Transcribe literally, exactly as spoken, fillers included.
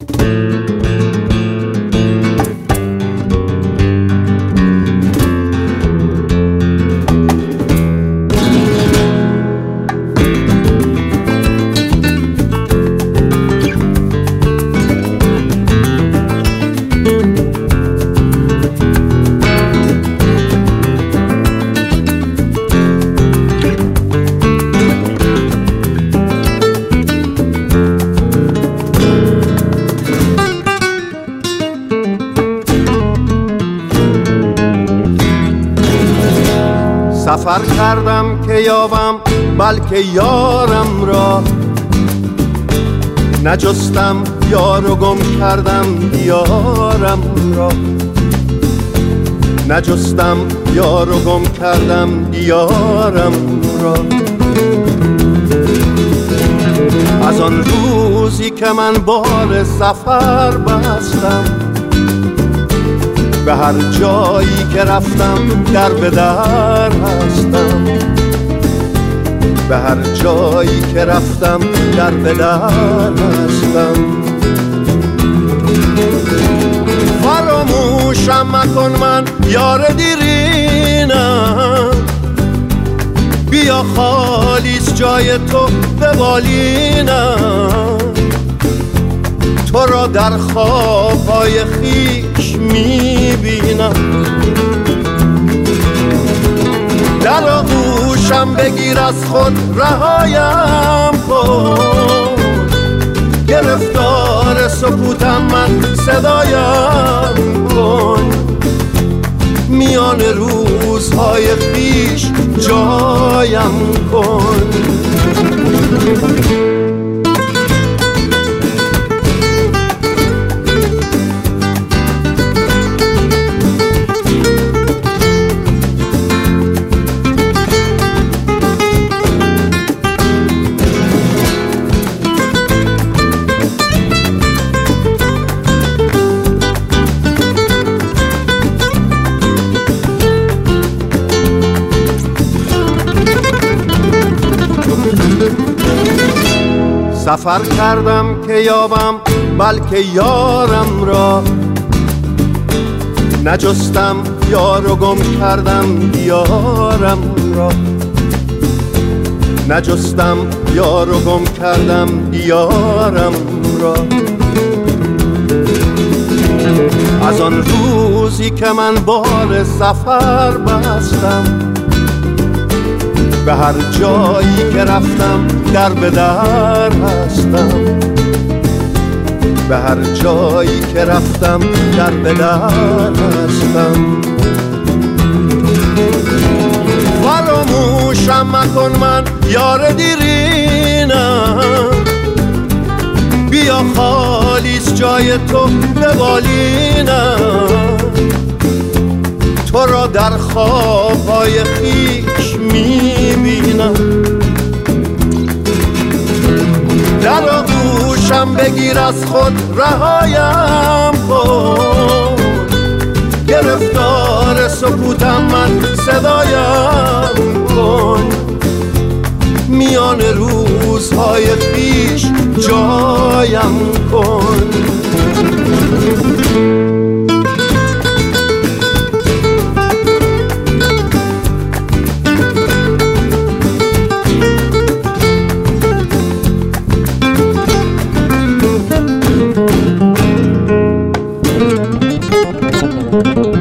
سفر کردم که یابم بلکه یارم را، نجستم یار و گم کردم دیارم را، نجستم یار و گم کردم دیارم را. از آن روزی که من بار سفر بستم، به هر جایی که رفتم در به در هستم، به هر جایی که رفتم در به در هستم. فراموشم مکن من یار دیرینم، بیا خالیست جای تو به بالینم. تو را در خوابهای خویش میبینم، در آغوشم بگیر از خود رهایم کن. گرفتار سکوتم من صدایم کن، میان روزهای خویش جایم کن. سفر کردم که یابم بلکه یارم را، نجستم یار و گم کردم دیارم را، نجستم یار و گم کردم دیارم را. از آن روزی که من بار سفر بستم، به هر جایی که رفتم در به در هستم، به هر جایی که رفتم در به در هستم. فراموشم مکن من یار دیرینم، بیا خالیست جای تو به بالینم. تو را در خوابهای خویش میبینم، در آغوشم بگیر از خود رهایم کن. گرفتار سکوتم من صدایم کن، میان روزهای خویش جایم کن. Thank you.